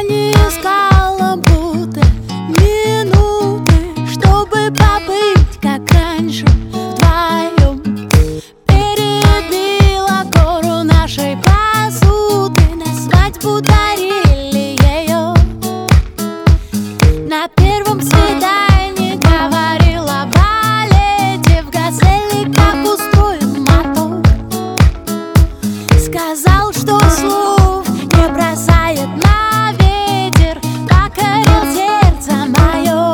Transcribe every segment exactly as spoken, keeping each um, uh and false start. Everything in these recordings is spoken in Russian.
Я не искала будто минуты, чтобы побыть как раньше вдвоем. Перебила гору нашей посуды, на свадьбу дарили ее. На первом свидании говорила о балете, в «Газели» как устроен мотор. Сказал, что слов не бросает на ветер, покорил сердце мое.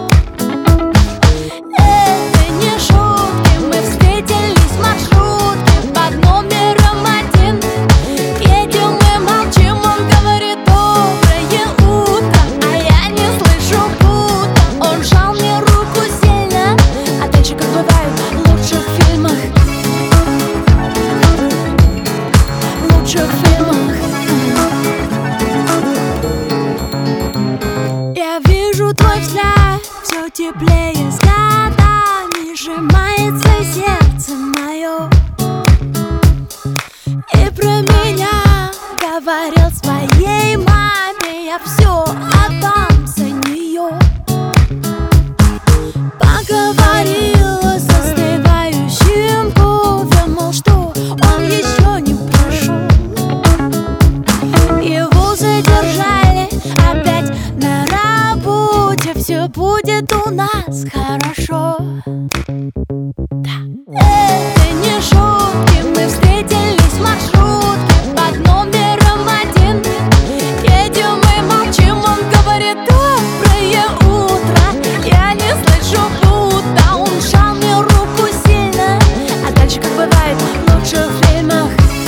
Это не шутки, мы встретились в маршрутке под номером один. Едем и молчим, он говорит доброе утро, а я не слышу, будто он сжал мне руку сильно. А дальше, как бывает в лучших фильмах, в лучших фильмах, я вижу твой взгляд, все теплее с годами, сжимается сердце мое. И про меня говорил своей маме, я все отдам за нее. Поговорила с остывающим кофе, мол, что он еще не пришел. Его задержали опять на работе, все будет у нас хорошо. Да. Это не шутки, мы встретились в маршрутке под номером один. Едем и молчим, он говорит доброе утро, я не слышу, будто он сжал мне руку сильно. А дальше, как бывает в лучших фильмах,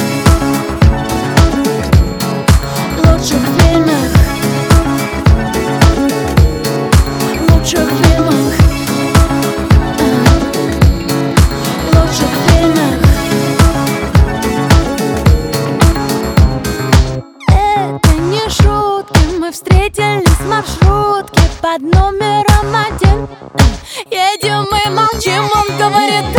в лучших фильмах, в лучших фильмах, в лучших фильмах. Это не шутки, мы встретились в маршрутке под номером один. Едем и молчим, он говорит